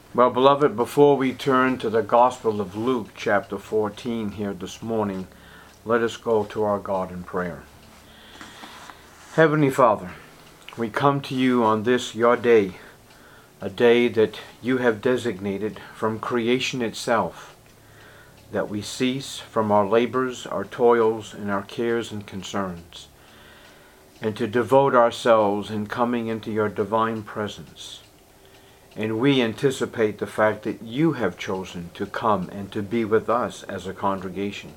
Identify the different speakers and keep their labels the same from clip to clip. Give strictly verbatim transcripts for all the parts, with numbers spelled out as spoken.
Speaker 1: Well, beloved, before we turn to the Gospel of Luke, chapter fourteen, here this morning, let us go to our God in prayer. Heavenly Father, we come to you on this your day, a day that you have designated from creation itself, that we cease from our labors, our toils, and our cares and concerns, and to devote ourselves in coming into your divine presence. And we anticipate the fact that you have chosen to come and to be with us as a congregation,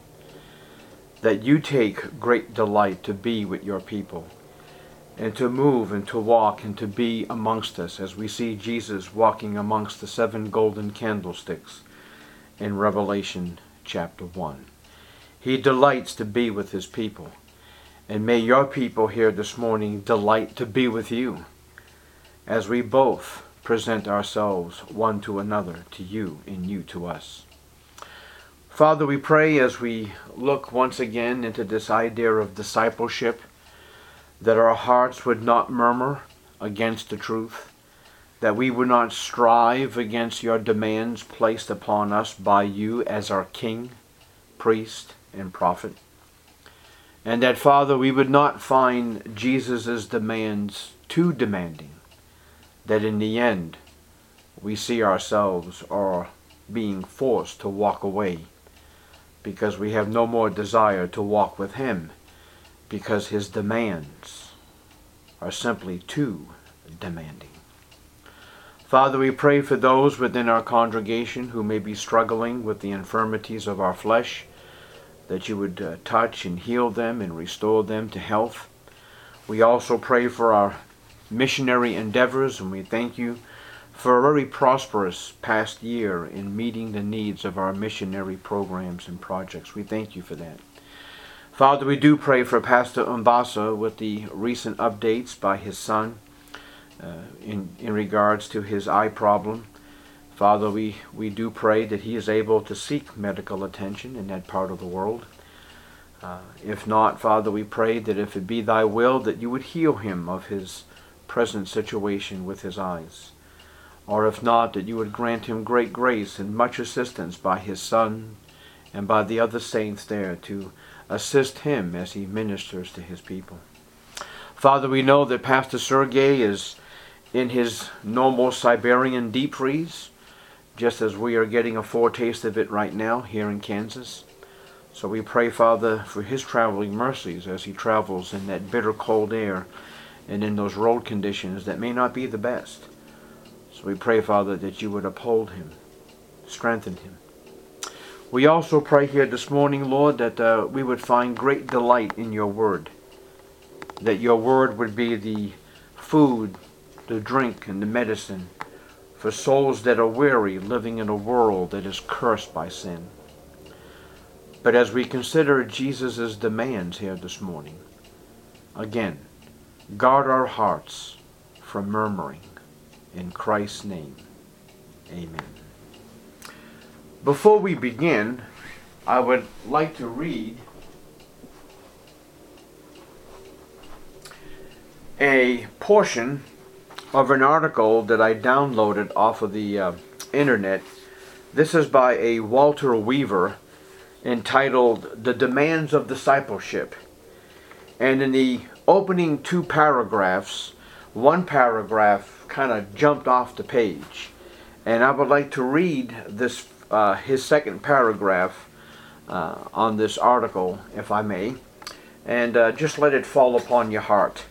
Speaker 1: that you take great delight to be with your people, and to move and to walk and to be amongst us, as we see Jesus walking amongst the seven golden candlesticks in Revelation chapter one. He delights to be with his people, and may your people here this morning delight to be with you, as we both present ourselves one to another, to you and you to us. Father, we pray as we look once again into this idea of discipleship, that our hearts would not murmur against the truth, that we would not strive against your demands placed upon us by you as our King, priest, and prophet, and that, Father, we would not find Jesus' demands too demanding, that in the end we see ourselves are being forced to walk away because we have no more desire to walk with him, because his demands are simply too demanding. Father, we pray for those within our congregation who may be struggling with the infirmities of our flesh, that you would uh, touch and heal them and restore them to health. We also pray for our missionary endeavors, and we thank you for a very prosperous past year in meeting the needs of our missionary programs and projects. We thank you for that. Father, we do pray for Pastor Umbasa with the recent updates by his son uh, in, in regards to his eye problem. Father, we, we do pray that he is able to seek medical attention in that part of the world. Uh, if not, Father, we pray that if it be thy will, that you would heal him of his present situation with his eyes. Or if not, that you would grant him great grace and much assistance by his son and by the other saints there to assist him as he ministers to his people. Father, we know that Pastor Sergey is in his normal Siberian deep freeze, just as we are getting a foretaste of it right now here in Kansas. So we pray, Father, for his traveling mercies as he travels in that bitter cold air and in those road conditions that may not be the best. So we pray, Father, that you would uphold him, strengthen him. We also pray here this morning, Lord, that uh, we would find great delight in your word, that your word would be the food, the drink, and the medicine for souls that are weary, living in a world that is cursed by sin. But as we consider Jesus' demands here this morning, again, guard our hearts from murmuring. In Christ's name, amen. Before we begin, I would like to read a portion of an article that I downloaded off of the uh, internet. This is by a Walter Weaver, entitled "The Demands of Discipleship." And in the opening two paragraphs, one paragraph kind of jumped off the page, and I would like to read this uh, his second paragraph uh, on this article, if I may, and uh, just let it fall upon your heart.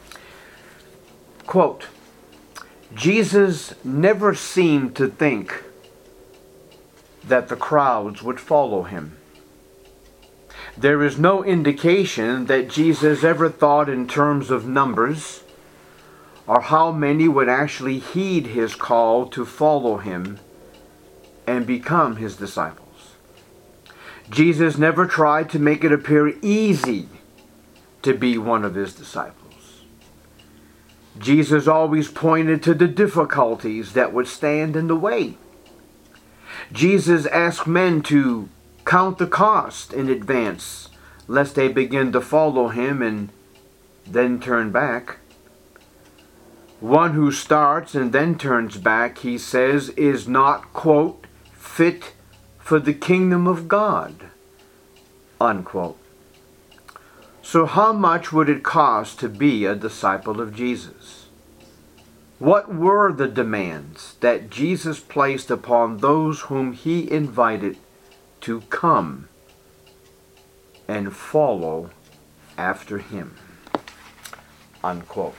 Speaker 1: Quote, Jesus never seemed to think that the crowds would follow him. There is no indication that Jesus ever thought in terms of numbers, or how many would actually heed his call to follow him and become his disciples. Jesus never tried to make it appear easy to be one of his disciples. Jesus always pointed to the difficulties that would stand in the way. Jesus asked men to count the cost in advance, lest they begin to follow him and then turn back. One who starts and then turns back, he says, is not, quote, fit for the kingdom of God, unquote. So how much would it cost to be a disciple of Jesus? What were the demands that Jesus placed upon those whom he invited to come and follow after him? Unquote.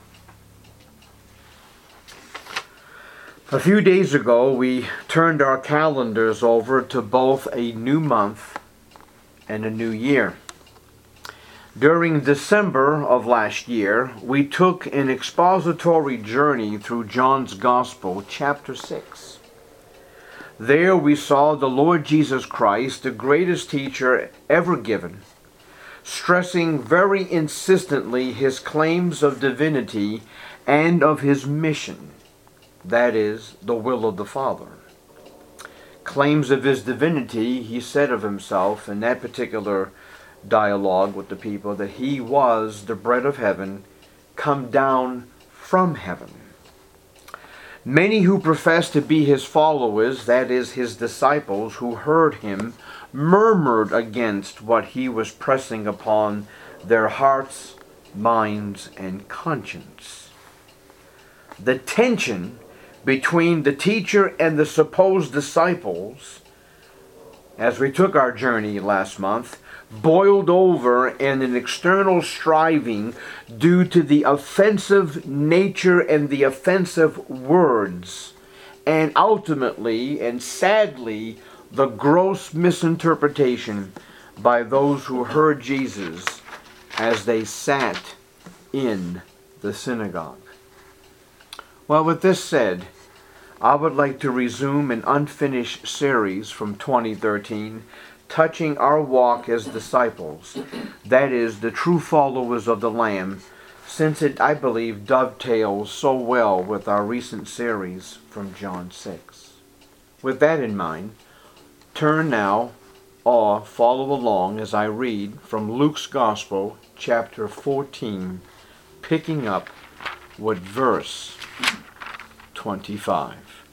Speaker 1: A few days ago, we turned our calendars over to both a new month and a new year. During December of last year, we took an expository journey through John's Gospel, chapter six. There we saw the Lord Jesus Christ, the greatest teacher ever given, stressing very insistently his claims of divinity and of his mission. That is, the will of the Father. Claims of his divinity, he said of himself in that particular dialogue with the people, that he was the bread of heaven come down from heaven. Many who professed to be his followers, that is, his disciples, who heard him, murmured against what he was pressing upon their hearts, minds, and conscience. The tension between the teacher and the supposed disciples, as we took our journey last month, boiled over in an external striving due to the offensive nature and the offensive words, and ultimately and sadly the gross misinterpretation by those who heard Jesus as they sat in the synagogue. Well, with this said, I would like to resume an unfinished series from twenty thirteen touching our walk as disciples, that is, the true followers of the Lamb, since it, I believe, dovetails so well with our recent series from John six. With that in mind, turn now or follow along as I read from Luke's Gospel, chapter fourteen, picking up with verse twenty-five.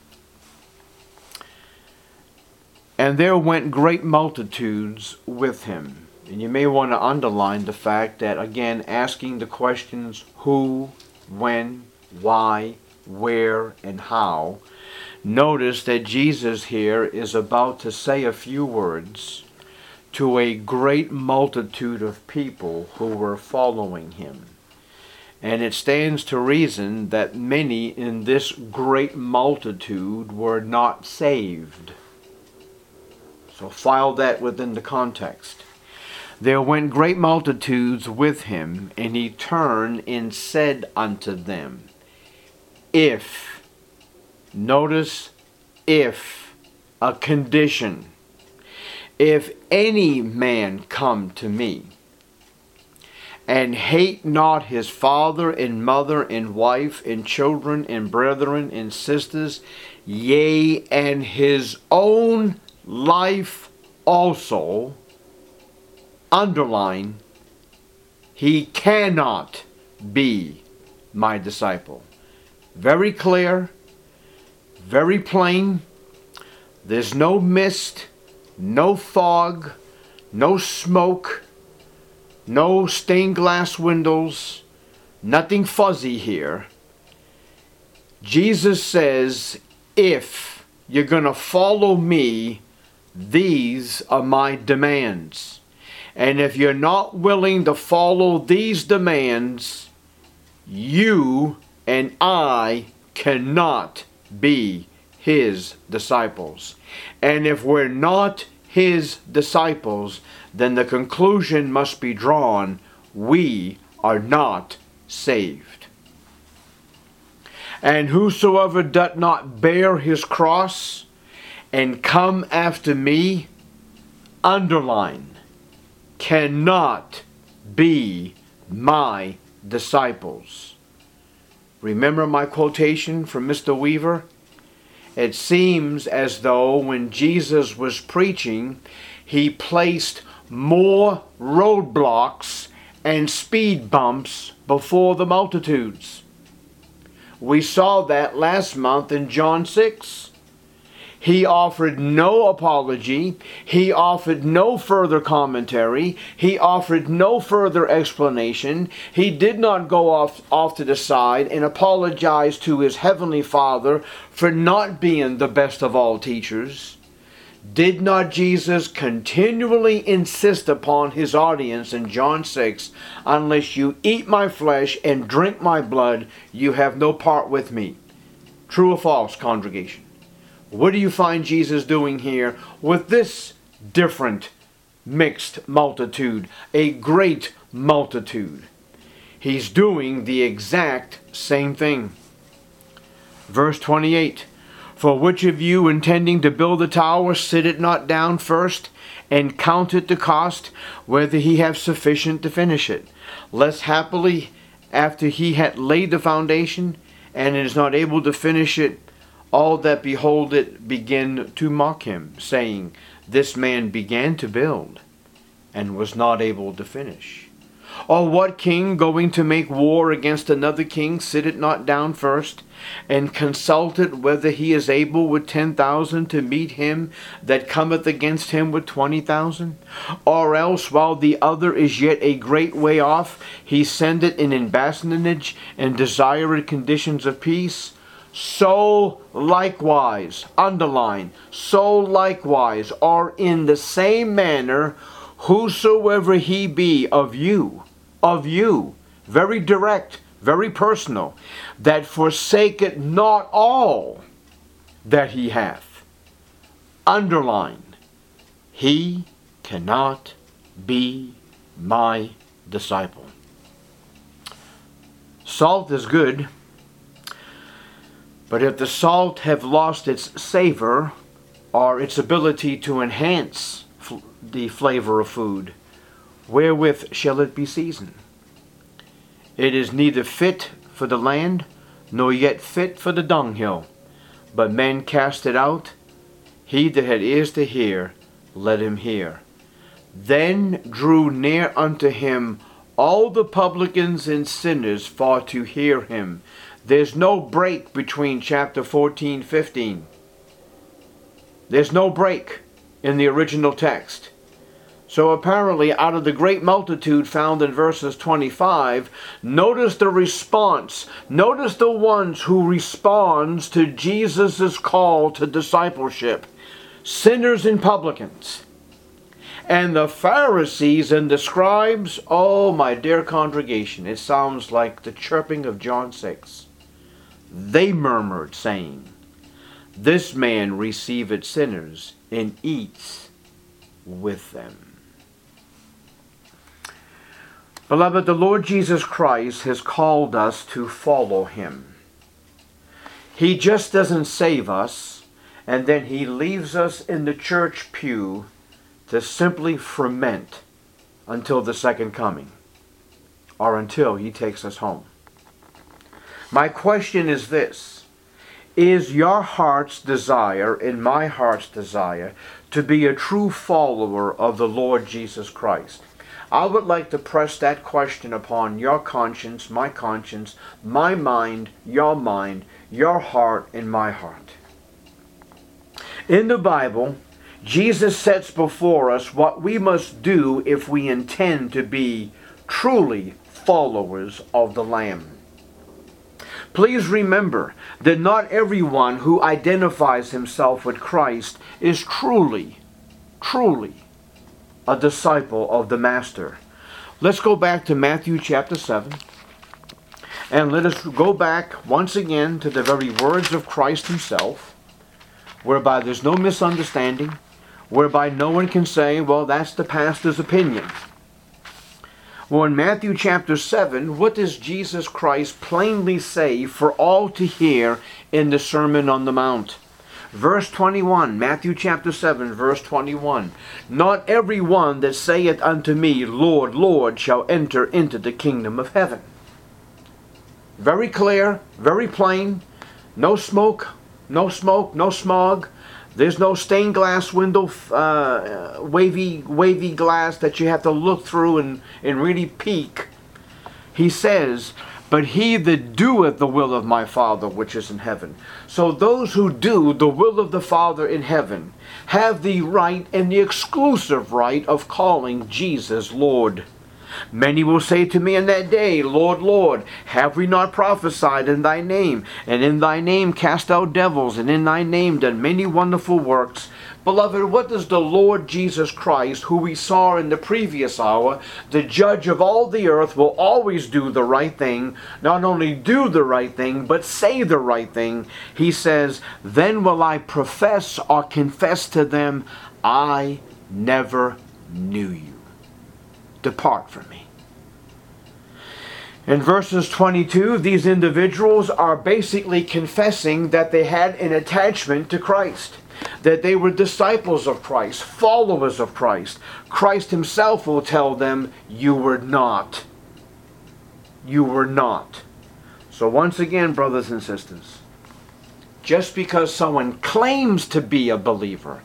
Speaker 1: And there went great multitudes with him. And you may want to underline the fact that, again, asking the questions who, when, why, where, and how, notice that Jesus here is about to say a few words to a great multitude of people who were following him. And it stands to reason that many in this great multitude were not saved. So file that within the context. There went great multitudes with him, and he turned and said unto them, If, notice, if, a condition, if any man come to me, and hate not his father and mother and wife and children and brethren and sisters, yea, and his own life also, underline, he cannot be my disciple. Very clear, very plain. There's no mist, no fog, no smoke, no stained glass windows, nothing fuzzy here. Jesus says, if you're going to follow me, these are my demands. And if you're not willing to follow these demands, you and I cannot be his disciples. And if we're not his disciples, then the conclusion must be drawn, we are not saved. And whosoever doth not bear his cross and come after me, underline, cannot be my disciples. Remember my quotation from Mister Weaver? It seems as though when Jesus was preaching, he placed more roadblocks and speed bumps before the multitudes. We saw that last month in John six. He offered no apology. He offered no further commentary. He offered no further explanation. He did not go off, off to the side and apologize to his heavenly Father for not being the best of all teachers. Did not Jesus continually insist upon his audience in John six, unless you eat my flesh and drink my blood, you have no part with me? True or false, congregation? What do you find Jesus doing here with this different, mixed multitude, a great multitude? He's doing the exact same thing. Verse twenty-eight, for which of you intending to build a tower sitteth not down first, and counteth the cost, whether he have sufficient to finish it? Lest happily, after he hath laid the foundation, and is not able to finish it, all that behold it begin to mock him, saying, this man began to build, and was not able to finish. Or what king going to make war against another king sitteth not down first, and consulteth whether he is able with ten thousand to meet him that cometh against him with twenty thousand? Or else, while the other is yet a great way off, he sendeth in ambassadage, and desireth conditions of peace? So likewise, underline, so likewise, or in the same manner, whosoever he be of you, of you, very direct, very personal, that forsaketh not all that he hath. Underline, he cannot be my disciple. Salt is good, but if the salt have lost its savor, or its ability to enhance fl- the flavor of food, wherewith shall it be seasoned? It is neither fit for the land, nor yet fit for the dunghill. But men cast it out. He that had ears to hear, let him hear. Then drew near unto him all the publicans and sinners for to hear him. There's no break between chapter fourteen, fifteen. There's no break in the original text. So apparently, out of the great multitude found in verses twenty-five, notice the response. Notice the ones who responds to Jesus' call to discipleship. Sinners and publicans. And the Pharisees and the scribes, oh my dear congregation, it sounds like the chirping of John six. They murmured, saying, this man receiveth sinners and eats with them. Beloved, the Lord Jesus Christ has called us to follow him. He just doesn't save us, and then he leaves us in the church pew to simply ferment until the second coming, or until he takes us home. My question is this: is your heart's desire and my heart's desire to be a true follower of the Lord Jesus Christ? I would like to press that question upon your conscience, my conscience, my mind, your mind, your heart, and my heart. In the Bible, Jesus sets before us what we must do if we intend to be truly followers of the Lamb. Please remember that not everyone who identifies himself with Christ is truly, truly a disciple of the Master. Let's go back to Matthew chapter seven. And let us go back once again to the very words of Christ himself, whereby there's no misunderstanding, whereby no one can say, well, that's the pastor's opinion. Well, in Matthew chapter seven, what does Jesus Christ plainly say for all to hear in the Sermon on the Mount? Verse twenty-one, Matthew chapter seven, verse twenty-one. Not every one that saith unto me, Lord, Lord, shall enter into the kingdom of heaven. Very clear, very plain. No smoke, no smoke, no smog. There's no stained glass window, uh, wavy, wavy glass that you have to look through and, and really peek. He says, but he that doeth the will of my Father which is in heaven. So those who do the will of the Father in heaven have the right and the exclusive right of calling Jesus Lord. Many will say to me in that day, Lord, Lord, have we not prophesied in thy name, and in thy name cast out devils, and in thy name done many wonderful works? Beloved, what does the Lord Jesus Christ, who we saw in the previous hour, the judge of all the earth, will always do the right thing, not only do the right thing, but say the right thing. He says, then will I profess or confess to them, I never knew you. Depart from me. In verses twenty-two, these individuals are basically confessing that they had an attachment to Christ, that they were disciples of Christ, followers of Christ. Christ himself will tell them, you were not. You were not. So once again, brothers and sisters, just because someone claims to be a believer,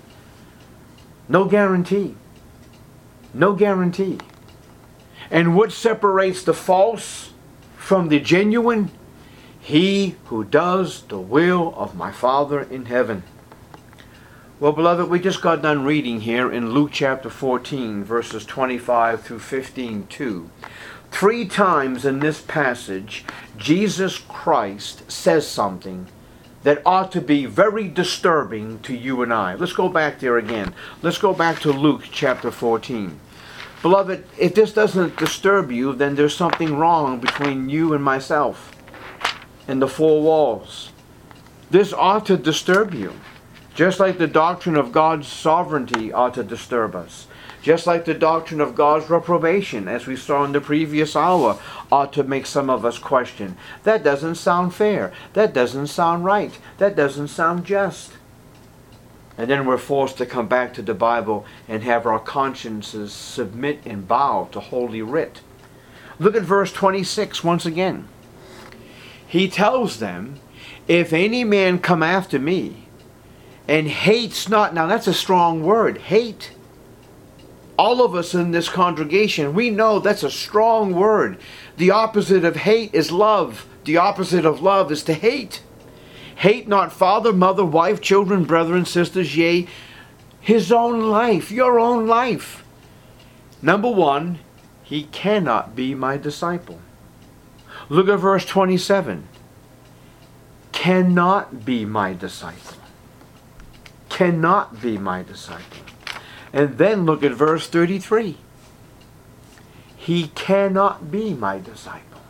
Speaker 1: no guarantee. No guarantee. And what separates the false from the genuine? He who does the will of my Father in heaven. Well, beloved, we just got done reading here in Luke chapter fourteen, verses twenty-five through fifteen too. Three times in this passage, Jesus Christ says something that ought to be very disturbing to you and I. Let's go back there again. Let's go back to Luke chapter fourteen. Beloved, if this doesn't disturb you, then there's something wrong between you and myself and the four walls. This ought to disturb you. Just like the doctrine of God's sovereignty ought to disturb us. Just like the doctrine of God's reprobation, as we saw in the previous hour, ought to make some of us question. That doesn't sound fair. That doesn't sound right. That doesn't sound just. And then we're forced to come back to the Bible and have our consciences submit and bow to Holy Writ. Look at verse twenty-six once again. He tells them, if any man come after me and hates not, now that's a strong word, hate. All of us in this congregation, we know that's a strong word. The opposite of hate is love. The opposite of love is to hate. Hate not father, mother, wife, children, brethren, sisters, yea, his own life, your own life. Number one, he cannot be my disciple. Look at verse twenty-seven. Cannot be my disciple. Cannot be my disciple. And then look at verse thirty-three. He cannot be my disciple.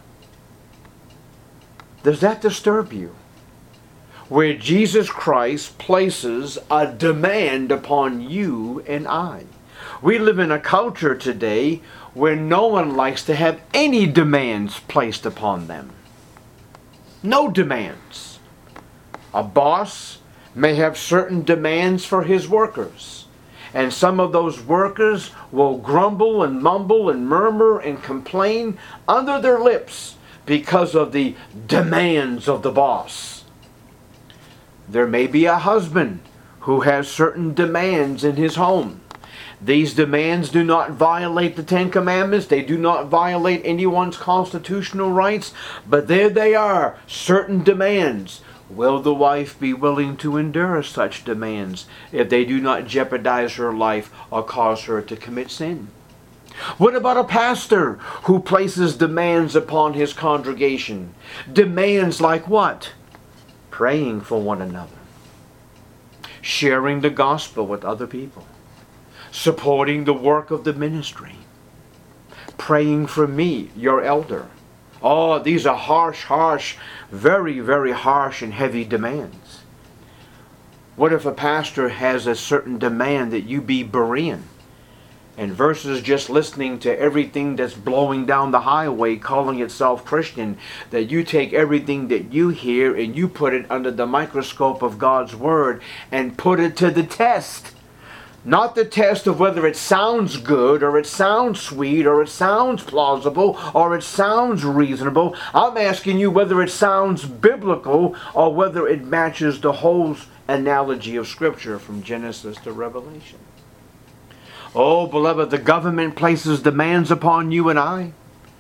Speaker 1: Does that disturb you? Where Jesus Christ places a demand upon you and I. We live in a culture today where no one likes to have any demands placed upon them. No demands. A boss may have certain demands for his workers. And some of those workers will grumble and mumble and murmur and complain under their lips because of the demands of the boss. There may be a husband who has certain demands in his home. These demands do not violate the Ten Commandments. They do not violate anyone's constitutional rights. But there they are, certain demands. Will the wife be willing to endure such demands if they do not jeopardize her life or cause her to commit sin? What about a pastor who places demands upon his congregation? Demands like what? Praying for one another, sharing the gospel with other people, supporting the work of the ministry, praying for me, your elder. Oh, these are harsh, harsh, very, very harsh and heavy demands. What if a pastor has a certain demand that you be Berean? And versus just listening to everything that's blowing down the highway, calling itself Christian, that you take everything that you hear and you put it under the microscope of God's Word and put it to the test. Not the test of whether it sounds good or it sounds sweet or it sounds plausible or it sounds reasonable. I'm asking you whether it sounds biblical or whether it matches the whole analogy of Scripture from Genesis to Revelation. Oh, beloved, the government places demands upon you and I.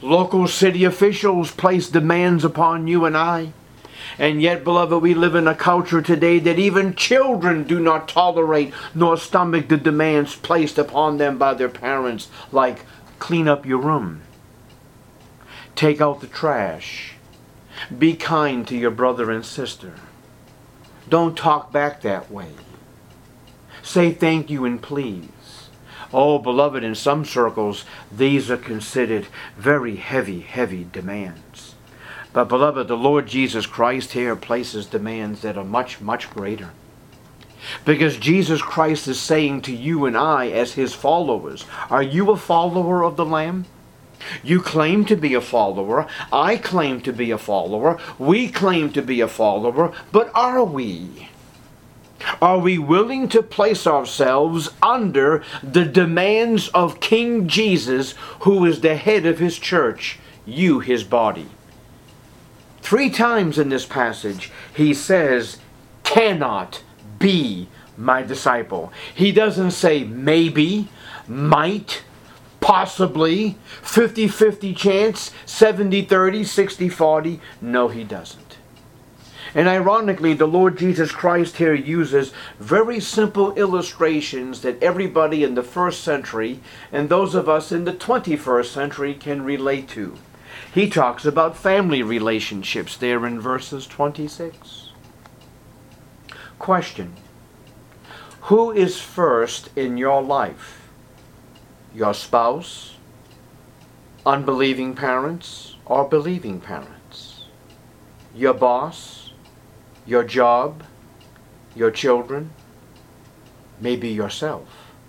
Speaker 1: Local city officials place demands upon you and I. And yet, beloved, we live in a culture today that even children do not tolerate nor stomach the demands placed upon them by their parents, like clean up your room, take out the trash, be kind to your brother and sister, don't talk back that way, say thank you and please. Oh, beloved, in some circles, these are considered very heavy, heavy demands. But, beloved, the Lord Jesus Christ here places demands that are much, much greater. Because Jesus Christ is saying to you and I as His followers, are you a follower of the Lamb? You claim to be a follower. I claim to be a follower. We claim to be a follower. But are we? Are we willing to place ourselves under the demands of King Jesus, who is the head of His church, you His body? Three times in this passage, He says, cannot be my disciple. He doesn't say maybe, might, possibly, fifty-fifty chance, seventy thirty, sixty forty. No, He doesn't. And ironically, the Lord Jesus Christ here uses very simple illustrations that everybody in the first century and those of us in the twenty-first century can relate to. He talks about family relationships there in verses twenty-six. Question: who is first in your life? Your spouse, unbelieving parents, or believing parents? Your boss? Your job, your children, maybe yourself.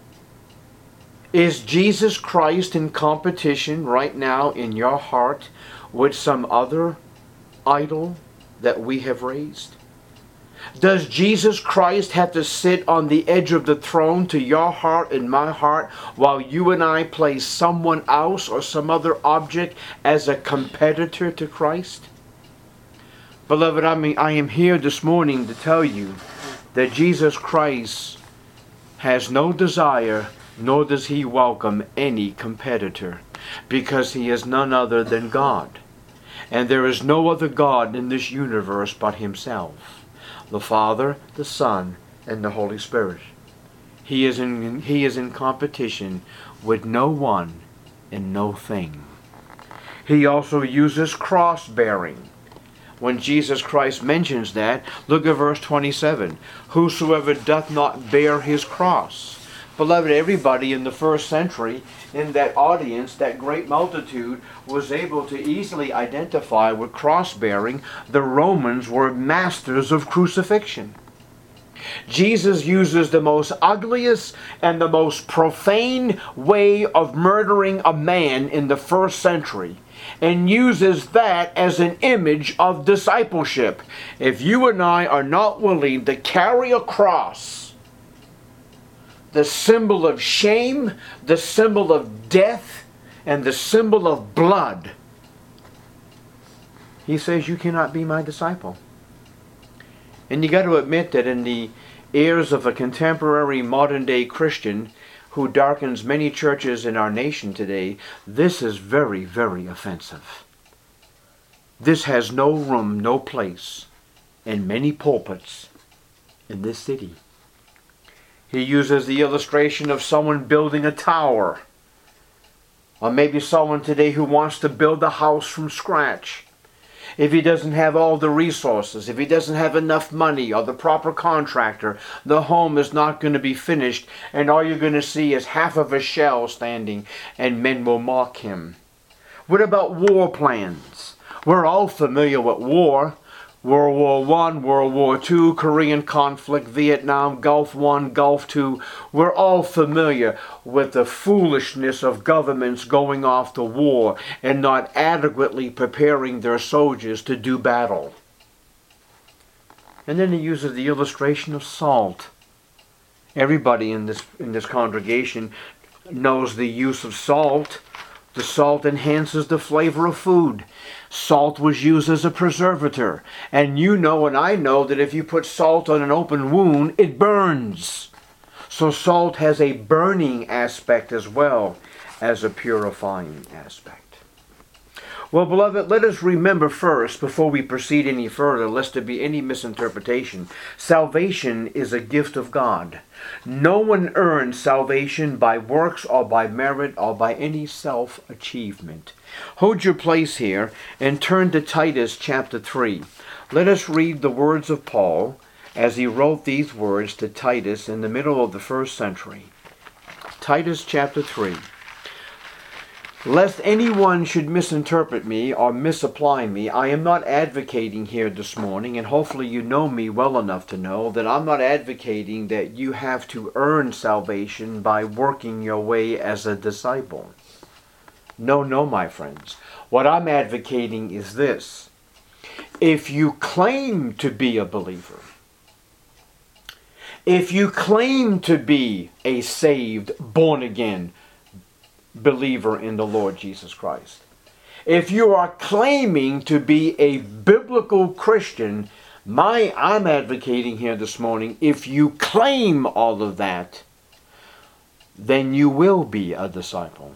Speaker 1: Is Jesus Christ in competition right now in your heart with some other idol that we have raised? Does Jesus Christ have to sit on the edge of the throne to your heart and my heart while you and I place someone else or some other object as a competitor to Christ? Beloved, I mean, I am here this morning to tell you that Jesus Christ has no desire, nor does He welcome any competitor, because He is none other than God. And there is no other God in this universe but Himself, the Father, the Son, and the Holy Spirit. He is in, he is in competition with no one and no thing. He also uses cross-bearing. When Jesus Christ mentions that, look at verse twenty-seven. Whosoever doth not bear his cross. Beloved, everybody in the first century, in that audience, that great multitude, was able to easily identify with cross-bearing. The Romans were masters of crucifixion. Jesus uses the most ugliest and the most profane way of murdering a man in the first century, and uses that as an image of discipleship. If you and I are not willing to carry a cross, the symbol of shame, the symbol of death, and the symbol of blood, He says you cannot be my disciple. And you got to admit that in the ears of a contemporary modern day Christian who darkens many churches in our nation today, this is very, very offensive. This has no room, no place in many pulpits in this city. He uses the illustration of someone building a tower, or maybe someone today who wants to build a house from scratch. If he doesn't have all the resources, if he doesn't have enough money or the proper contractor, the home is not going to be finished, and all you're going to see is half of a shell standing, and men will mock him. What about war plans? We're all familiar with war. World War One, World War Two, Korean conflict, Vietnam, Gulf One, Gulf Two. We're all familiar with the foolishness of governments going off to war and not adequately preparing their soldiers to do battle. And then he uses the illustration of salt. Everybody in this in this congregation knows the use of salt. The salt enhances the flavor of food. Salt was used as a preservative. And you know and I know that if you put salt on an open wound, it burns. So salt has a burning aspect as well as a purifying aspect. Well, beloved, let us remember first, before we proceed any further, lest there be any misinterpretation, salvation is a gift of God. No one earns salvation by works or by merit or by any self-achievement. Hold your place here and turn to Titus chapter three. Let us read the words of Paul as he wrote these words to Titus in the middle of the first century. Titus chapter three. Lest anyone should misinterpret me or misapply me, I am not advocating here this morning, and hopefully you know me well enough to know that I'm not advocating that you have to earn salvation by working your way as a disciple. No, no, my friends. What I'm advocating is this. If you claim to be a believer, if you claim to be a saved, born-again believer in the Lord Jesus Christ, if you are claiming to be a biblical Christian, my I'm advocating here this morning, if you claim all of that, then you will be a disciple.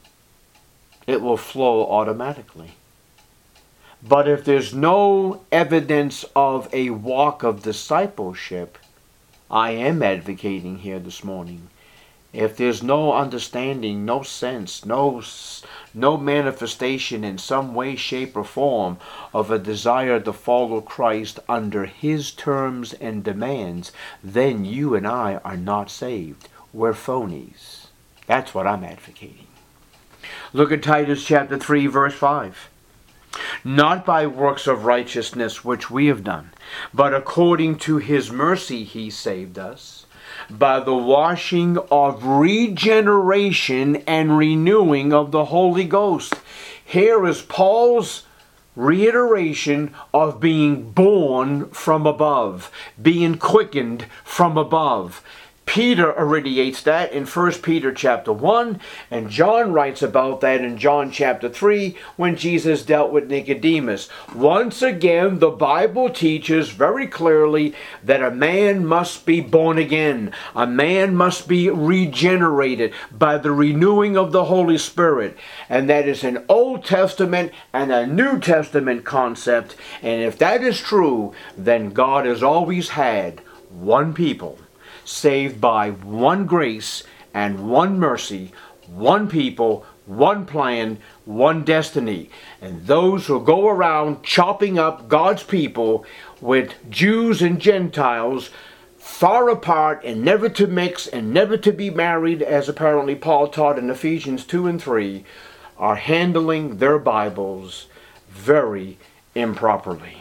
Speaker 1: It will flow automatically. But if there's no evidence of a walk of discipleship, I am advocating here this morning, if there's no understanding, no sense, no, no manifestation in some way, shape, or form of a desire to follow Christ under His terms and demands, then you and I are not saved. We're phonies. That's what I'm advocating. Look at Titus chapter three, verse five. Not by works of righteousness which we have done, but according to His mercy He saved us, by the washing of regeneration and renewing of the Holy Ghost. Here is Paul's reiteration of being born from above, being quickened from above. Peter irradiates that in First Peter chapter one, and John writes about that in John chapter three when Jesus dealt with Nicodemus. Once again, the Bible teaches very clearly that a man must be born again. A man must be regenerated by the renewing of the Holy Spirit. And that is an Old Testament and a New Testament concept. And if that is true, then God has always had one people, saved by one grace and one mercy, one people, one plan, one destiny. And those who go around chopping up God's people with Jews and Gentiles far apart and never to mix and never to be married, as apparently Paul taught in Ephesians two and three, are handling their Bibles very improperly.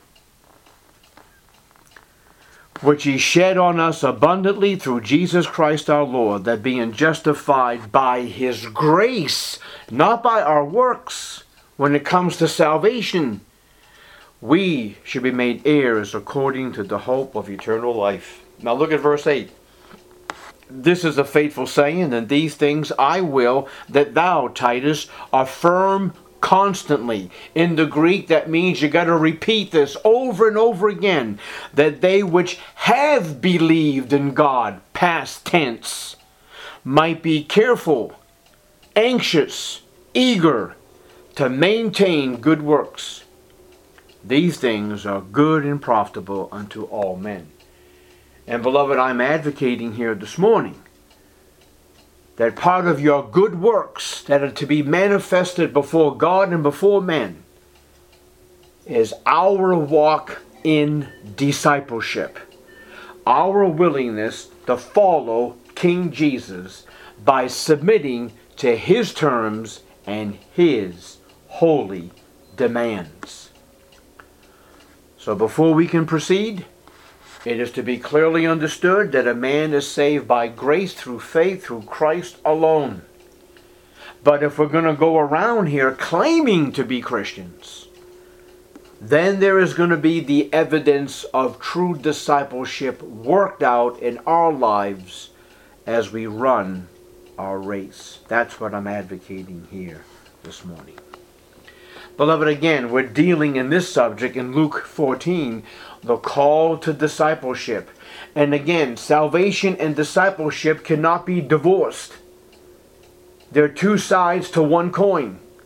Speaker 1: Which He shed on us abundantly through Jesus Christ our Lord, that being justified by His grace, not by our works, when it comes to salvation, we should be made heirs according to the hope of eternal life. Now look at verse eight. This is a faithful saying, and these things I will that thou, Titus, affirm constantly. In the Greek, that means you got to repeat this over and over again, that they which have believed in God, past tense, might be careful, anxious, eager to maintain good works. These things are good and profitable unto all men. And beloved, I'm advocating here this morning that part of your good works that are to be manifested before God and before men is our walk in discipleship. Our willingness to follow King Jesus by submitting to His terms and His holy demands. So before we can proceed, it is to be clearly understood that a man is saved by grace through faith through Christ alone. But if we're going to go around here claiming to be Christians, then there is going to be the evidence of true discipleship worked out in our lives as we run our race. That's what I'm advocating here this morning. Beloved, again, we're dealing in this subject in Luke fourteen, the call to discipleship. And again, salvation and discipleship cannot be divorced. They're two sides to one coin.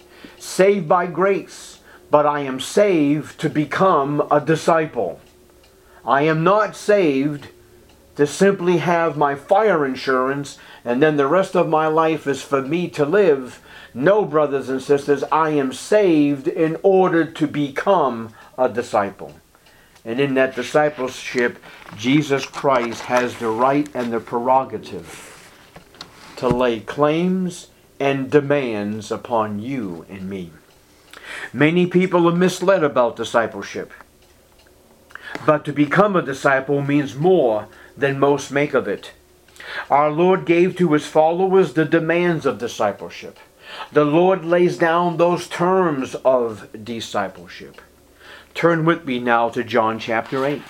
Speaker 1: saved by grace, but I am saved to become a disciple. I am not saved to simply have my fire insurance and then the rest of my life is for me to live. No, brothers and sisters, I am saved in order to become a disciple. And in that discipleship, Jesus Christ has the right and the prerogative to lay claims and demands upon you and me. Many people are misled about discipleship. But to become a disciple means more than most make of it. Our Lord gave to His followers the demands of discipleship. The Lord lays down those terms of discipleship. Turn with me now to John chapter eight.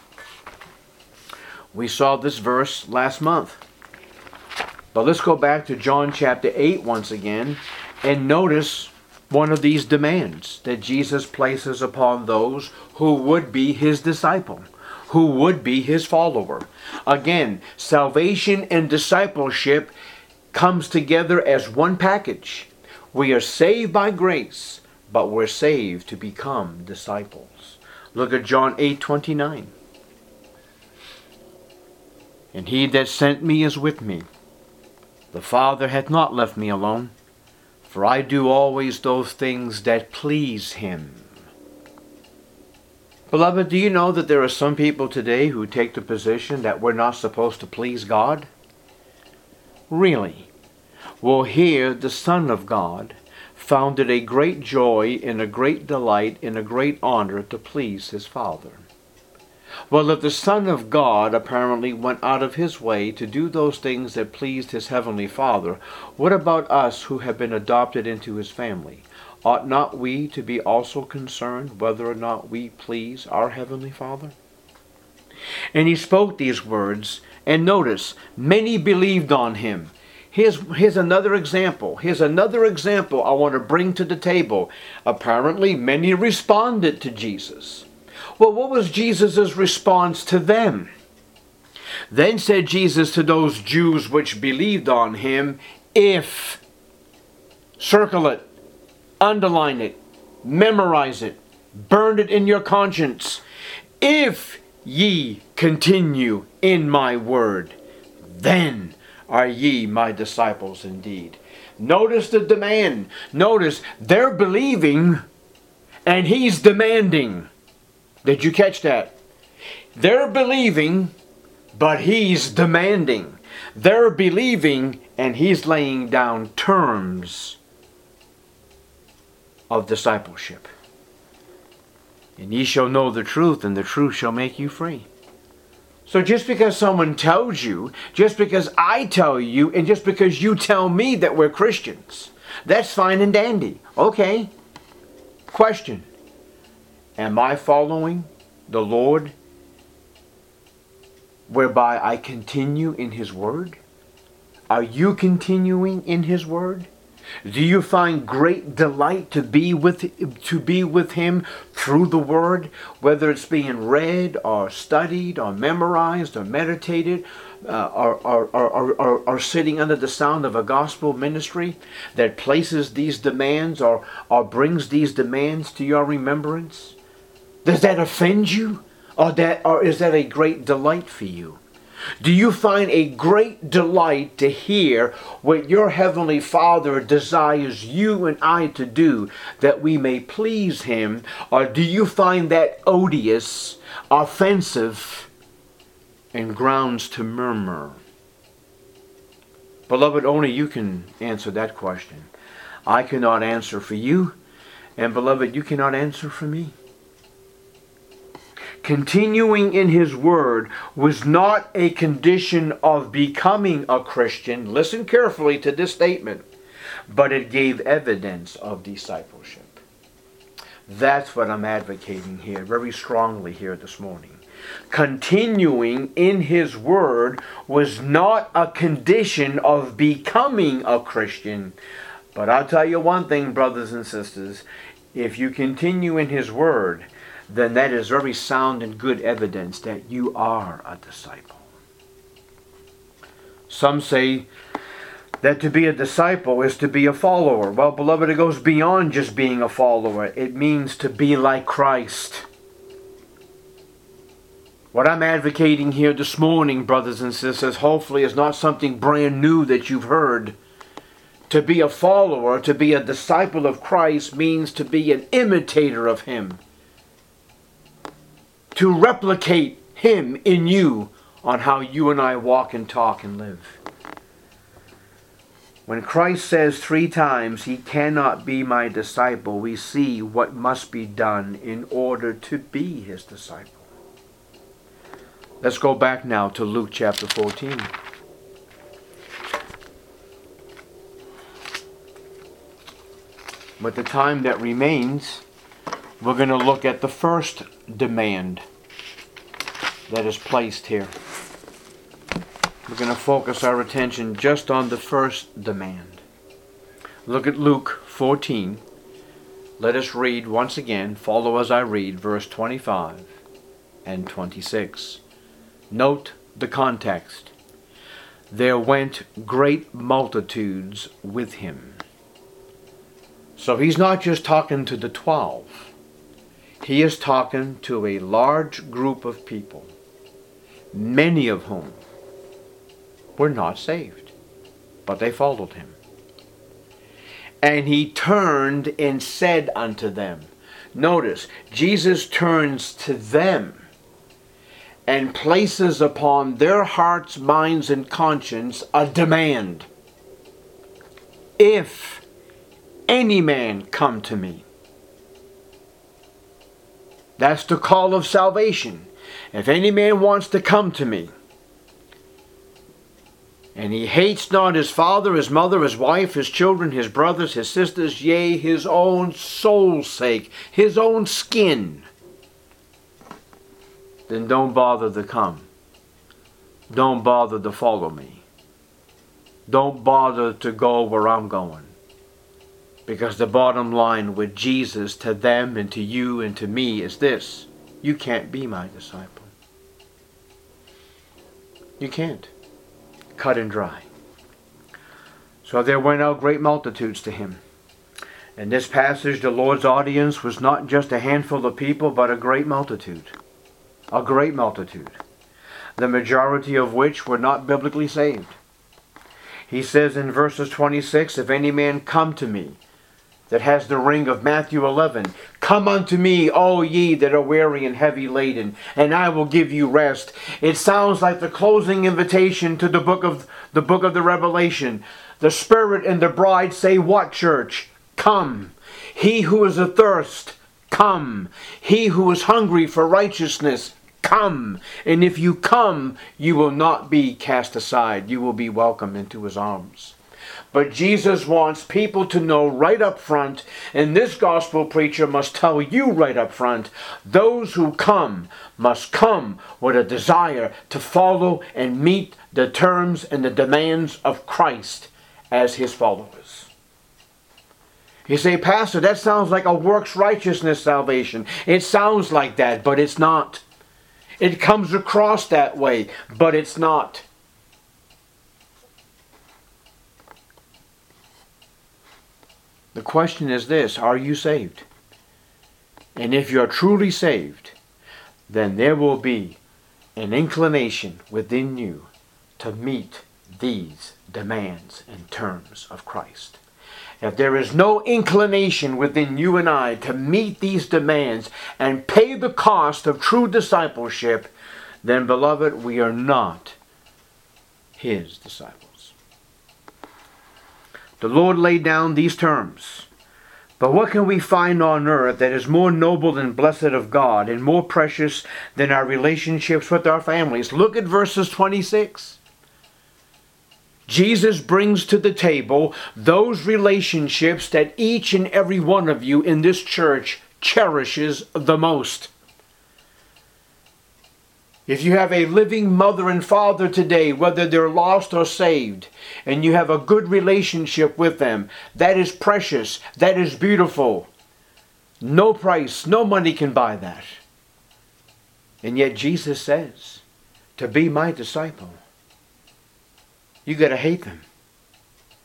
Speaker 1: We saw this verse last month. But let's go back to John chapter eight once again and notice one of these demands that Jesus places upon those who would be His disciple, who would be His follower. Again, salvation and discipleship comes together as one package. We are saved by grace, but we're saved to become disciples. Look at John eight twenty-nine. And He that sent me is with me. The Father hath not left me alone, for I do always those things that please Him. Beloved, do you know that there are some people today who take the position that we're not supposed to please God? Really? Well, here the Son of God found it a great joy and a great delight and a great honor to please His Father. Well, if the Son of God apparently went out of His way to do those things that pleased His Heavenly Father, what about us who have been adopted into His family? Ought not we to be also concerned whether or not we please our Heavenly Father? And He spoke these words, and notice, many believed on Him. Here's, here's another example. Here's another example I want to bring to the table. Apparently, many responded to Jesus. Well, what was Jesus' response to them? Then said Jesus to those Jews which believed on Him, if, circle it, underline it, memorize it, burn it in your conscience, if ye continue in my word, then are ye my disciples indeed. Notice the demand. Notice they're believing and He's demanding. Did you catch that? They're believing, but He's demanding. They're believing, and He's laying down terms of discipleship. And ye shall know the truth, and the truth shall make you free. So just because someone tells you, just because I tell you, and just because you tell me that we're Christians, that's fine and dandy. Okay. Question. Am I following the Lord whereby I continue in His Word? Are you continuing in His Word? Do you find great delight to be with to be with Him through the Word, whether it's being read or studied or memorized or meditated, uh, or, or, or, or, or sitting under the sound of a gospel ministry that places these demands or, or brings these demands to your remembrance? Does that offend you? Or, that, or is that a great delight for you? Do you find a great delight to hear what your Heavenly Father desires you and I to do that we may please Him? Or do you find that odious, offensive, and grounds to murmur? Beloved, only you can answer that question. I cannot answer for you, and beloved, you cannot answer for me. Continuing in His Word was not a condition of becoming a Christian. Listen carefully to this statement. But it gave evidence of discipleship. That's what I'm advocating here, very strongly here this morning. Continuing in His Word was not a condition of becoming a Christian. But I'll tell you one thing, brothers and sisters. If you continue in His Word, then that is very sound and good evidence that you are a disciple. Some say that to be a disciple is to be a follower. Well, beloved, it goes beyond just being a follower. It means to be like Christ. What I'm advocating here this morning, brothers and sisters, hopefully is not something brand new that you've heard. To be a follower, to be a disciple of Christ, means to be an imitator of Him. To replicate Him in you on how you and I walk and talk and live. When Christ says three times, He cannot be my disciple, we see what must be done in order to be His disciple. Let's go back now to Luke chapter fourteen. With the time that remains, we're going to look at the first demand that is placed here. We're going to focus our attention just on the first demand. Look at Luke fourteen. Let us read once again, follow as I read, verse twenty-five and twenty-six. Note the context. There went great multitudes with him. So he's not just talking to the twelve. He is talking to a large group of people, many of whom were not saved, but they followed him. And he turned and said unto them. Notice, Jesus turns to them and places upon their hearts, minds, and conscience a demand. If any man come to me. That's the call of salvation. If any man wants to come to me, and he hates not his father, his mother, his wife, his children, his brothers, his sisters, yea, his own soul's sake, his own skin, then don't bother to come. Don't bother to follow me. Don't bother to go where I'm going. Because the bottom line with Jesus to them and to you and to me is this: you can't be my disciple. You can't. Cut and dry. So there went out great multitudes to him. In this passage, the Lord's audience was not just a handful of people, but a great multitude. A great multitude. The majority of which were not biblically saved. He says in verses twenty-six, if any man come to me, that has the ring of Matthew eleven, come unto me, all ye that are weary and heavy laden, and I will give you rest. It sounds like the closing invitation to the book of the book of the Revelation. The Spirit and the bride say what, church? Come. He who is athirst, come. He who is hungry for righteousness, come. And if you come, you will not be cast aside. You will be welcomed into his arms. But Jesus wants people to know right up front, and this gospel preacher must tell you right up front, those who come must come with a desire to follow and meet the terms and the demands of Christ as his followers. You say, Pastor, that sounds like a works righteousness salvation. It sounds like that, but it's not. It comes across that way, but it's not. The question is this: are you saved? And if you're truly saved, then there will be an inclination within you to meet these demands and terms of Christ. If there is no inclination within you and I to meet these demands and pay the cost of true discipleship, then, beloved, we are not his disciples. The Lord laid down these terms. But what can we find on earth that is more noble and blessed of God and more precious than our relationships with our families? Look at verses twenty-six. Jesus brings to the table those relationships that each and every one of you in this church cherishes the most. If you have a living mother and father today, whether they're lost or saved, and you have a good relationship with them, that is precious, that is beautiful. No price, no money can buy that. And yet Jesus says, to be my disciple, you got to hate them.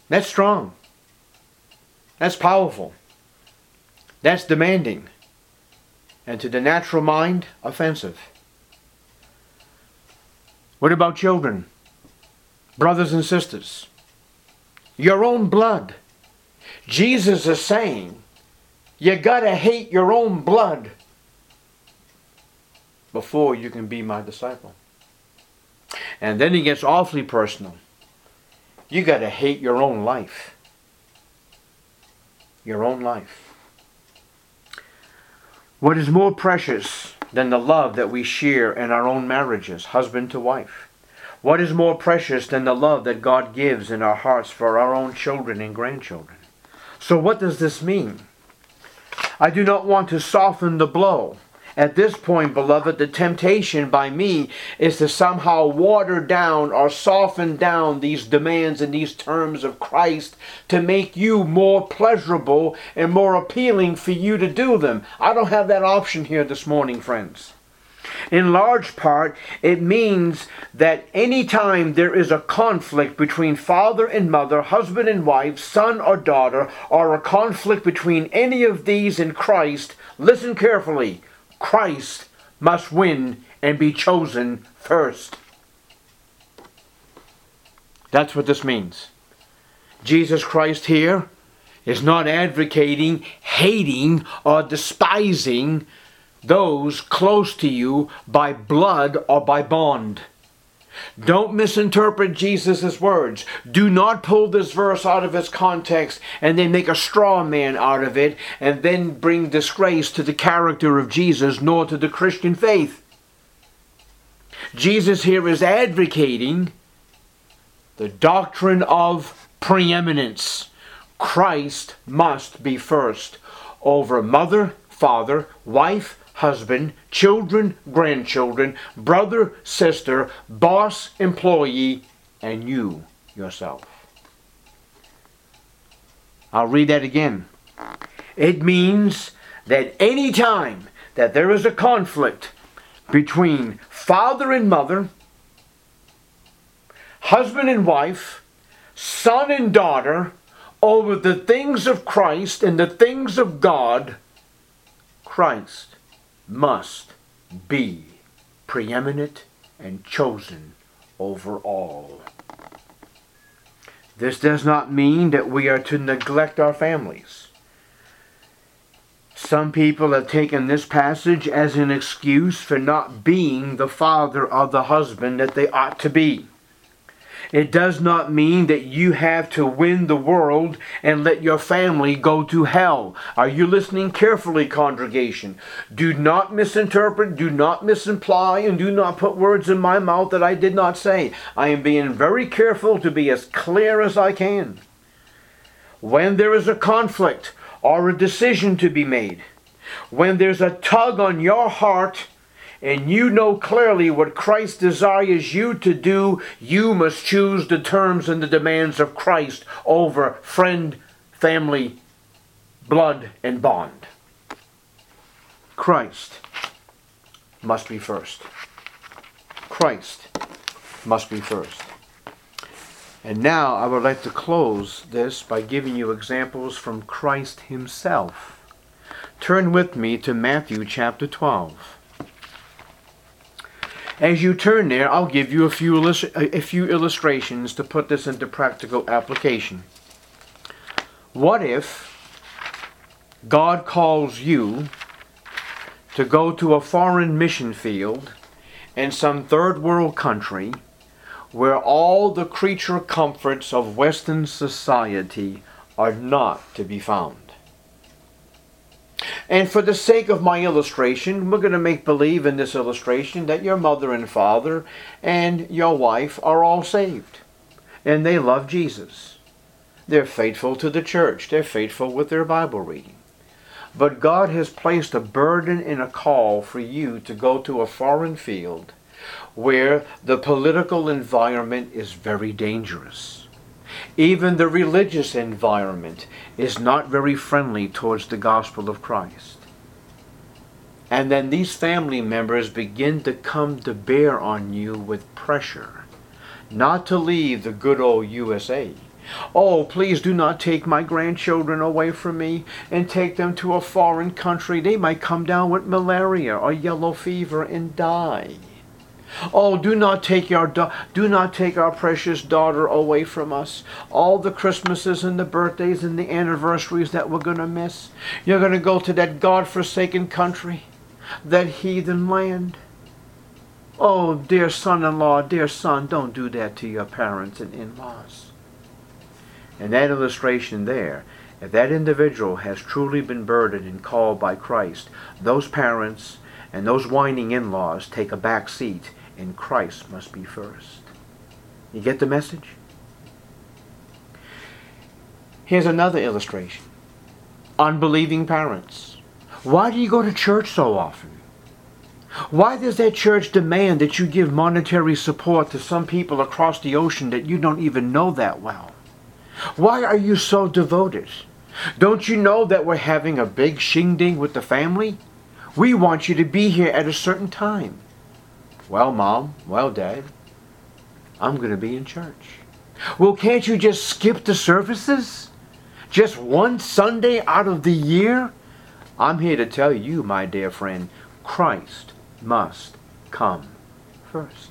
Speaker 1: That's strong. That's powerful. That's demanding. And to the natural mind, offensive. What about children? Brothers and sisters? Your own blood. Jesus is saying, you gotta hate your own blood before you can be my disciple. And then he gets awfully personal. You gotta hate your own life. Your own life. What is more precious than the love that we share in our own marriages, husband to wife? What is more precious than the love that God gives in our hearts for our own children and grandchildren? So what does this mean? I do not want to soften the blow. At this point, beloved, the temptation by me is to somehow water down or soften down these demands and these terms of Christ to make you more pleasurable and more appealing for you to do them. I don't have that option here this morning, friends. In large part, it means that anytime there is a conflict between father and mother, husband and wife, son or daughter, or a conflict between any of these in Christ, listen carefully. Christ must win and be chosen first. That's what this means. Jesus Christ here is not advocating, hating, or despising those close to you by blood or by bond. Don't misinterpret Jesus' words. Do not pull this verse out of its context and then make a straw man out of it and then bring disgrace to the character of Jesus nor to the Christian faith. Jesus here is advocating the doctrine of preeminence. Christ must be first over mother, father, wife, husband, children, grandchildren, brother, sister, boss, employee, and you yourself. I'll read that again. It means that any time that there is a conflict between father and mother, husband and wife, son and daughter, over the things of Christ and the things of God, Christ must be preeminent and chosen over all. This does not mean that we are to neglect our families. Some people have taken this passage as an excuse for not being the father or the husband that they ought to be. It does not mean that you have to win the world and let your family go to hell. Are you listening carefully, congregation? Do not misinterpret, do not misimply, and do not put words in my mouth that I did not say. I am being very careful to be as clear as I can. When there is a conflict or a decision to be made, when there's a tug on your heart, and you know clearly what Christ desires you to do, you must choose the terms and the demands of Christ over friend, family, blood, and bond. Christ must be first. Christ must be first. And now I would like to close this by giving you examples from Christ himself. Turn with me to Matthew chapter twelve. As you turn there, I'll give you a few, a few illustrations to put this into practical application. What if God calls you to go to a foreign mission field in some third world country where all the creature comforts of Western society are not to be found? And for the sake of my illustration, we're going to make believe in this illustration that your mother and father and your wife are all saved. And they love Jesus. They're faithful to the church. They're faithful with their Bible reading. But God has placed a burden and a call for you to go to a foreign field where the political environment is very dangerous. Even the religious environment is not very friendly towards the gospel of Christ. And then these family members begin to come to bear on you with pressure, not to leave the good old U S A, Oh, please do not take my grandchildren away from me and take them to a foreign country. They might come down with malaria or yellow fever and die. Oh, do not take our do, do not take our precious daughter away from us. All the Christmases and the birthdays and the anniversaries that we're going to miss. You're going to go to that God-forsaken country, that heathen land. Oh, dear son-in-law, dear son, don't do that to your parents and in-laws. In that illustration there, if that individual has truly been burdened and called by Christ, those parents and those whining in-laws take a back seat, and Christ must be first. You get the message? Here's another illustration. Unbelieving parents. Why do you go to church so often? Why does that church demand that you give monetary support to some people across the ocean that you don't even know that well? Why are you so devoted? Don't you know that we're having a big shindig with the family? We want you to be here at a certain time. Well, Mom, well, Dad, I'm going to be in church. Well, can't you just skip the services? Just one Sunday out of the year? I'm here to tell you, my dear friend, Christ must come first.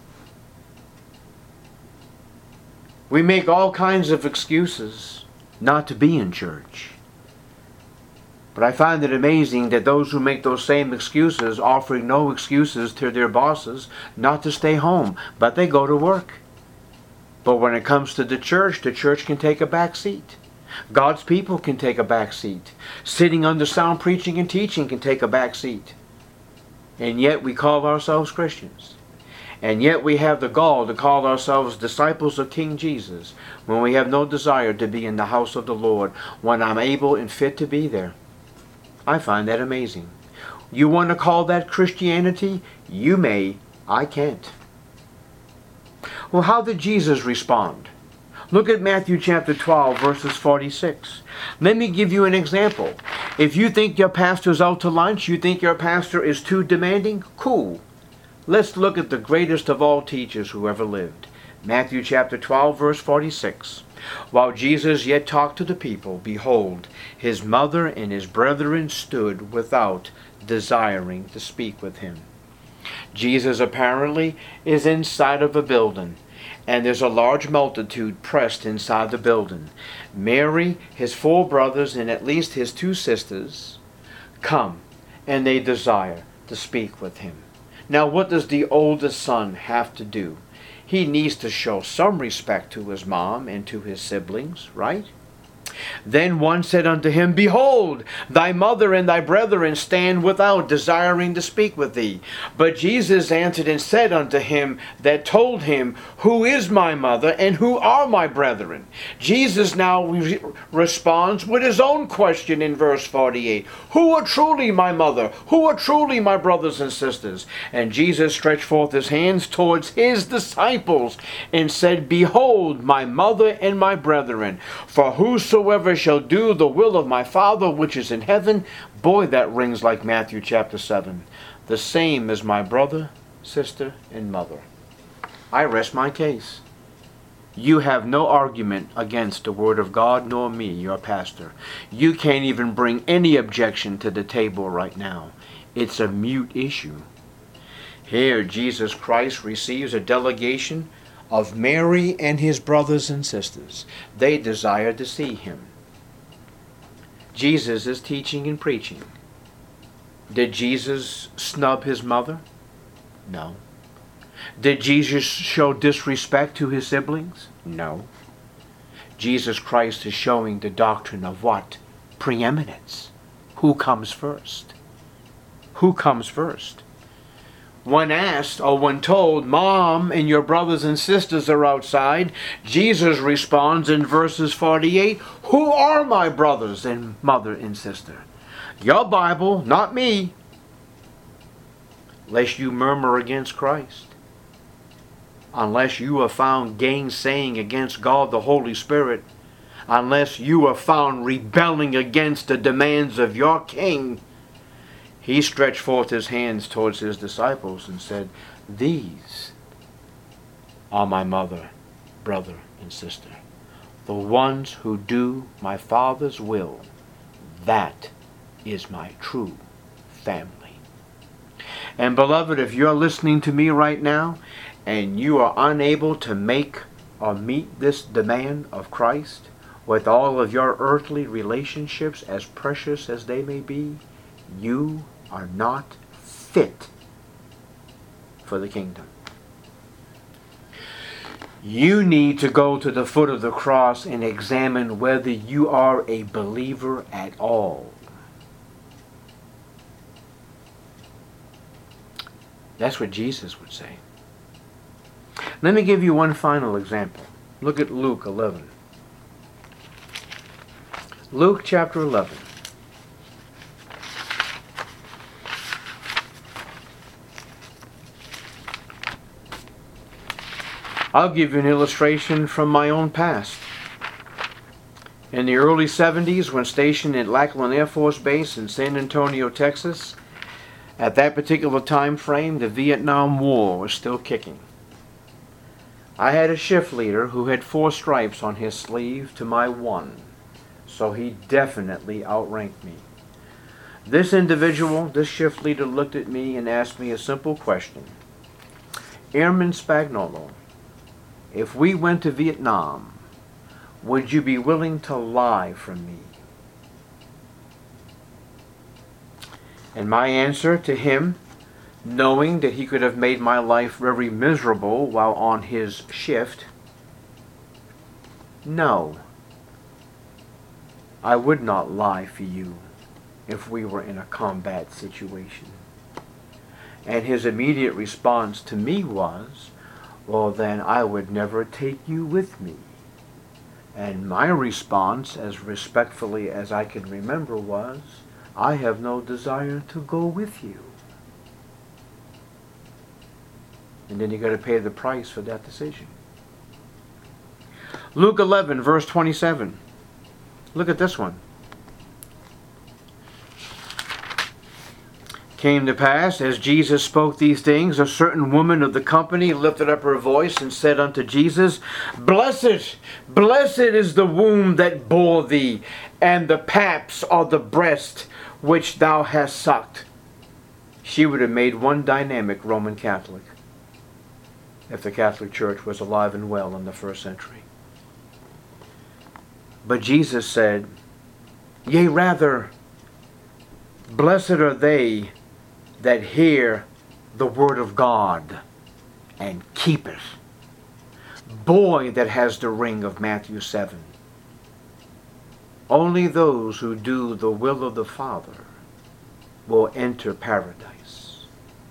Speaker 1: We make all kinds of excuses not to be in church. But I find it amazing that those who make those same excuses, offering no excuses to their bosses not to stay home, but they go to work. But when it comes to the church, the church can take a back seat. God's people can take a back seat. Sitting under sound preaching and teaching can take a back seat. And yet we call ourselves Christians. And yet we have the gall to call ourselves disciples of King Jesus when we have no desire to be in the house of the Lord when I'm able and fit to be there. I find that amazing. You want to call that Christianity? You may. I can't. Well, how did Jesus respond? Look at Matthew chapter twelve, verses forty-six. Let me give you an example. If you think your pastor's out to lunch, you think your pastor is too demanding, cool. Let's look at the greatest of all teachers who ever lived. Matthew chapter twelve, verse forty-six. While Jesus yet talked to the people, behold, his mother and his brethren stood without, desiring to speak with him. Jesus apparently is inside of a building, and there's a large multitude pressed inside the building. Mary, his four brothers, and at least his two sisters come, and they desire to speak with him. Now, what does the oldest son have to do? He needs to show some respect to his mom and to his siblings, right? Then one said unto him, Behold, thy mother and thy brethren stand without, desiring to speak with thee. But Jesus answered and said unto him that told him, Who is my mother, and who are my brethren? Jesus now re- responds with his own question in verse forty-eight. Who are truly my mother? Who are truly my brothers and sisters? And Jesus stretched forth his hands towards his disciples, and said, Behold, my mother and my brethren, for whosoever Whoever shall do the will of my Father which is in heaven. Boy, that rings like Matthew chapter seven. The same as my brother, sister, and mother. I rest my case. You have no argument against the word of God, nor me, your pastor. You can't even bring any objection to the table right now. It's a mute issue. Here, Jesus Christ receives a delegation of Mary and his brothers and sisters. They desire to see him. Jesus is teaching and preaching. Did Jesus snub his mother? No. Did Jesus show disrespect to his siblings? No. Jesus Christ is showing the doctrine of what? Preeminence. Who comes first? Who comes first? When asked or when told, Mom and your brothers and sisters are outside, Jesus responds in verses forty-eight, Who are my brothers and mother and sister? Your Bible, not me. Lest you murmur against Christ. Unless you are found gainsaying against God the Holy Spirit. Unless you are found rebelling against the demands of your King. He stretched forth his hands towards his disciples and said, These are my mother, brother, and sister. The ones who do my Father's will, that is my true family. And beloved, if you're listening to me right now and you are unable to make or meet this demand of Christ with all of your earthly relationships, as precious as they may be, you are not fit for the kingdom. You need to go to the foot of the cross and examine whether you are a believer at all. That's what Jesus would say. Let me give you one final example. Look at Luke eleven. Luke chapter eleven. I'll give you an illustration from my own past. In the early seventies, when stationed at Lackland Air Force Base in San Antonio, Texas, at that particular time frame, the Vietnam War was still kicking. I had a shift leader who had four stripes on his sleeve to my one, so he definitely outranked me. This individual, this shift leader, looked at me and asked me a simple question. Airman Spagnolo, if we went to Vietnam, would you be willing to lie for me? And my answer to him, knowing that he could have made my life very miserable while on his shift, no, I would not lie for you if we were in a combat situation. And his immediate response to me was, well, then I would never take you with me. And my response, as respectfully as I can remember, was, I have no desire to go with you. And then you got to pay the price for that decision. Luke eleven, verse twenty-seven. Look at this one. Came to pass, as Jesus spoke these things, a certain woman of the company lifted up her voice and said unto Jesus, Blessed, blessed is the womb that bore thee, and the paps or the breast which thou hast sucked. She would have made one dynamic Roman Catholic if the Catholic Church was alive and well in the first century. But Jesus said, Yea, rather, blessed are they that hear the word of God and keep it. Boy that has the ring of Matthew seven. Only those who do the will of the Father will enter paradise.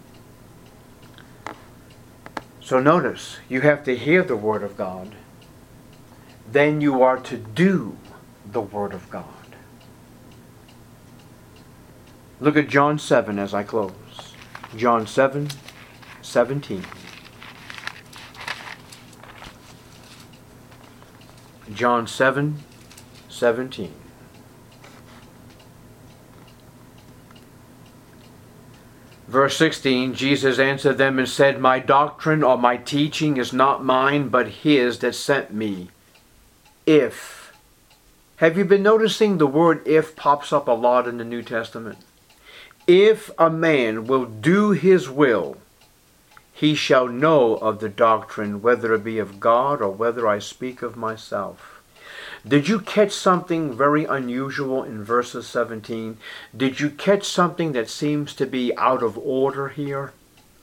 Speaker 1: So notice, you have to hear the word of God. Then you are to do the word of God. Look at John seven as I close. John seven, seventeen. John seven, seventeen. Verse sixteen, Jesus answered them and said, My doctrine or my teaching is not mine, but his that sent me. If. Have you been noticing the word if pops up a lot in the New Testament? If a man will do his will, he shall know of the doctrine, whether it be of God or whether I speak of myself. Did you catch something very unusual in verses seventeen? Did you catch something that seems to be out of order here?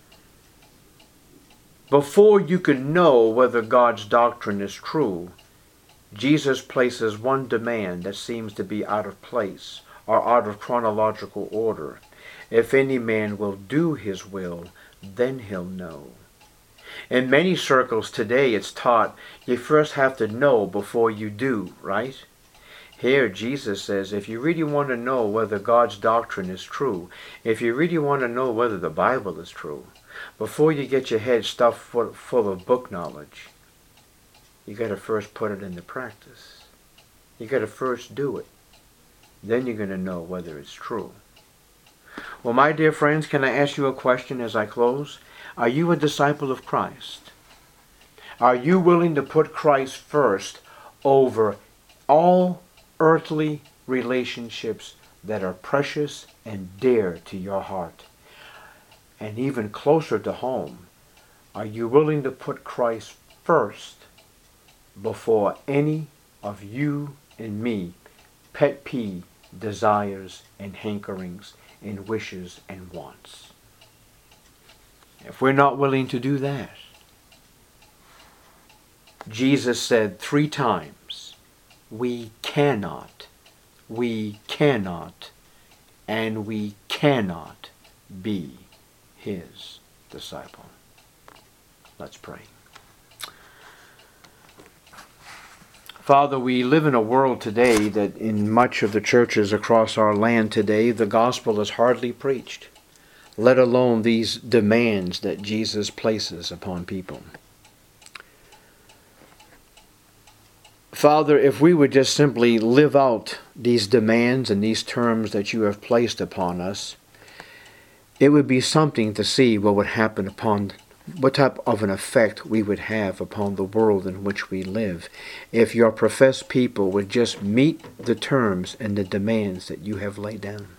Speaker 1: Before you can know whether God's doctrine is true, Jesus places one demand that seems to be out of place or out of chronological order. If any man will do his will, then he'll know. In many circles today it's taught you first have to know before you do, right? Here Jesus says if you really want to know whether God's doctrine is true, if you really want to know whether the Bible is true, before you get your head stuffed full, full of book knowledge, you got to first put it into practice. You got to first do it. Then you're going to know whether it's true. Well, my dear friends, can I ask you a question as I close? Are you a disciple of Christ? Are you willing to put Christ first over all earthly relationships that are precious and dear to your heart. And even closer to home, are you willing to put Christ first before any of you and me pet peeve desires and hankerings and wishes and wants? If we're not willing to do that, Jesus said three times, we cannot, we cannot, and we cannot be his disciple. Let's pray. Father, we live in a world today that in much of the churches across our land today, the gospel is hardly preached, let alone these demands that Jesus places upon people. Father, if we would just simply live out these demands and these terms that you have placed upon us, it would be something to see what would happen upon, what type of an effect we would have upon the world in which we live if your professed people would just meet the terms and the demands that you have laid down.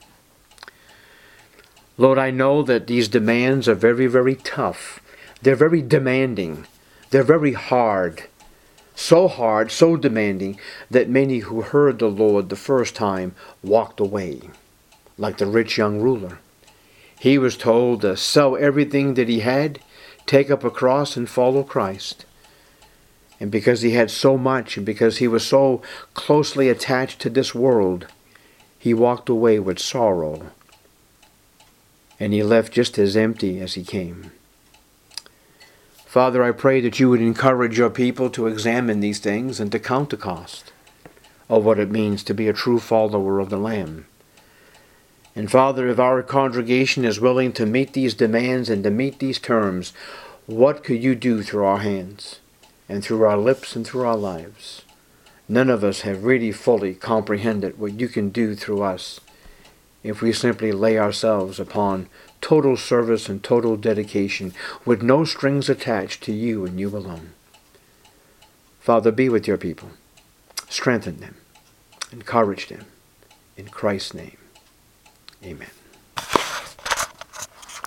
Speaker 1: Lord, I know that these demands are very, very tough. They're very demanding. They're very hard. So hard, so demanding, that many who heard the Lord the first time walked away, like the rich young ruler. He was told to sell everything that he had, take up a cross and follow Christ. And because he had so much, and because he was so closely attached to this world, he walked away with sorrow. And he left just as empty as he came. Father, I pray that you would encourage your people to examine these things and to count the cost of what it means to be a true follower of the Lamb. And Father, if our congregation is willing to meet these demands and to meet these terms, what could you do through our hands and through our lips and through our lives? None of us have really fully comprehended what you can do through us if we simply lay ourselves upon total service and total dedication with no strings attached to you and you alone. Father, be with your people. Strengthen them. Encourage them. In Christ's name, amen.